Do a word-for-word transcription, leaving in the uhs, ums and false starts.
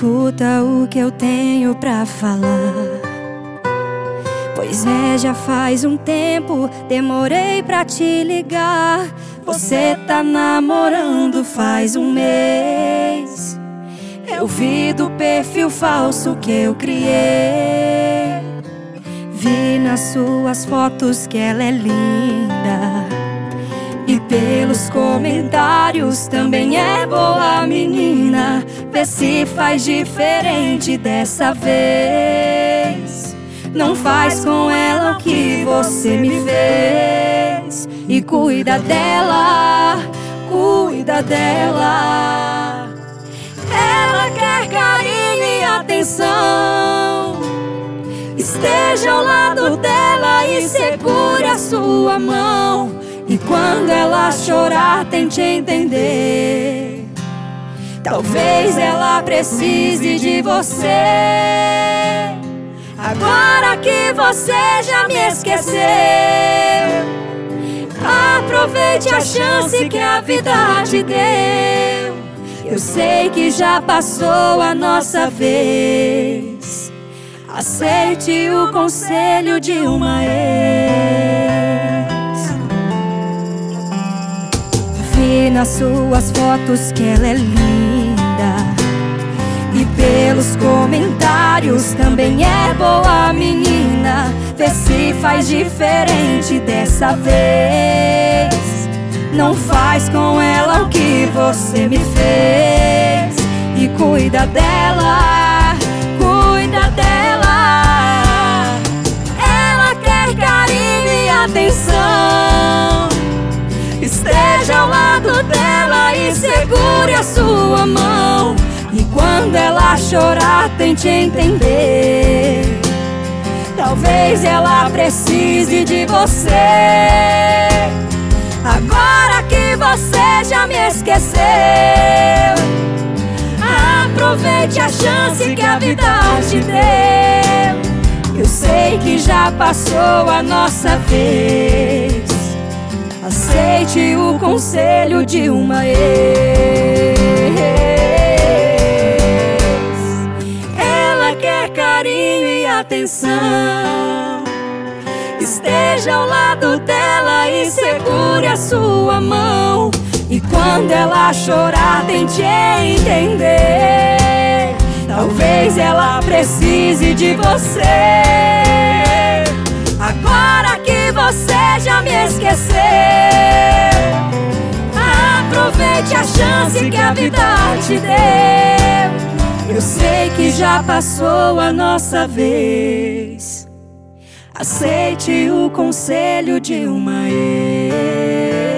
Escuta o que eu tenho pra falar. Pois é, já faz um tempo, demorei pra te ligar. Você tá namorando faz um mês. Eu vi do perfil falso que eu criei. Vi nas suas fotos que ela é linda, e pelos comentários também é boa menina. Vê se faz diferente dessa vez. Não faz com ela o que você me fez. E cuida dela, cuida dela. Ela quer carinho e atenção. Esteja ao lado dela e segure a sua mão. E quando ela chorar, tente entender. Talvez ela precise de você. Agora que você já me esqueceu, aproveite a chance que a vida te deu. Eu sei que já passou a nossa vez. Aceite o conselho de uma ex. Vi nas suas fotos que ela é linda, e pelos comentários também é boa menina. Vê se faz diferente dessa vez. Não faz com ela o que você me fez. E cuida dela, cuida dela. Ela quer carinho e atenção. Esteja ao lado dela e segure a sua mão. E quando ela chorar, tente entender. Talvez ela precise de você. Agora que você já me esqueceu, aproveite a chance que a vida te deu. Eu sei que já passou a nossa vez. Aceite o conselho de uma ex. Ela quer carinho e atenção. Esteja ao lado dela e segure a sua mão. E quando ela chorar, tente entender. Talvez ela precise de você. Agora que você já me esqueceu, aproveite a chance que a vida te deu. Eu sei que já passou a nossa vez. Aceite o conselho de uma ex.